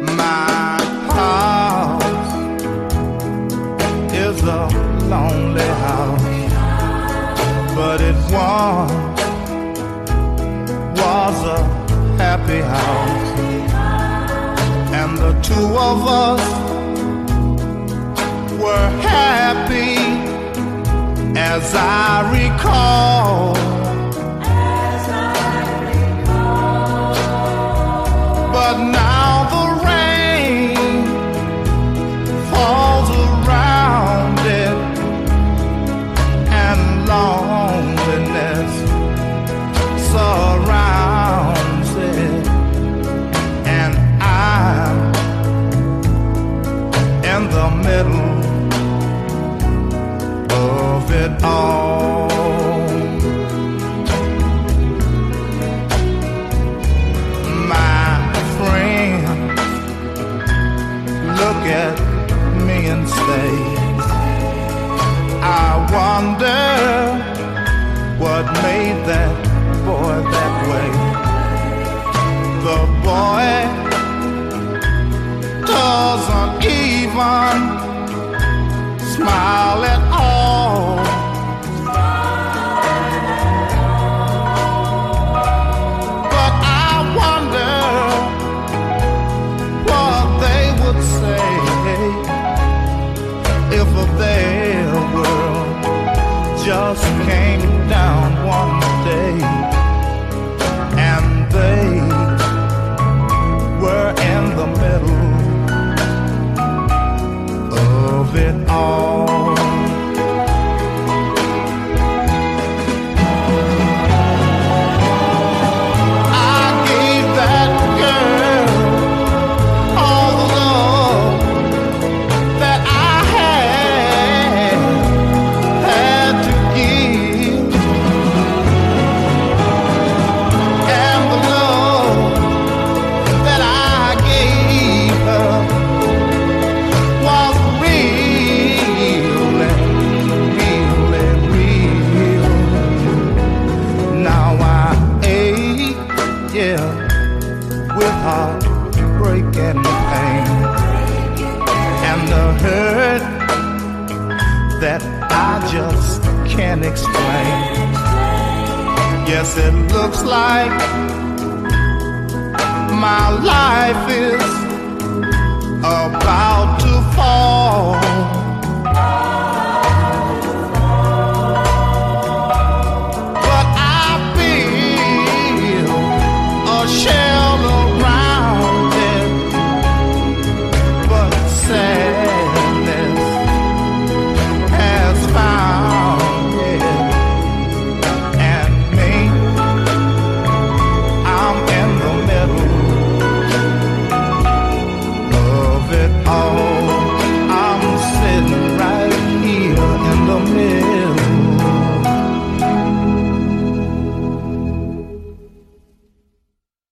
My house is a lonely house, but it once was a happy house, and the two of us were happy as I recall. But now the rain falls around it, and loneliness surrounds it, and I'm in the middle of it all. My friend, look at me and say, I wonder what made that boy that way. The boy doesn't even smile at all. But I wonder what they would say if their world just came down one day and they were in the middle of it all. I gave that girl all the love that I had to give, and the love that I gave her was really, really real. Now I ache, yeah, with heartbreak and pain, and the hurt that I just can't explain. Yes, it looks like my life is about to fall. But I feel ashamed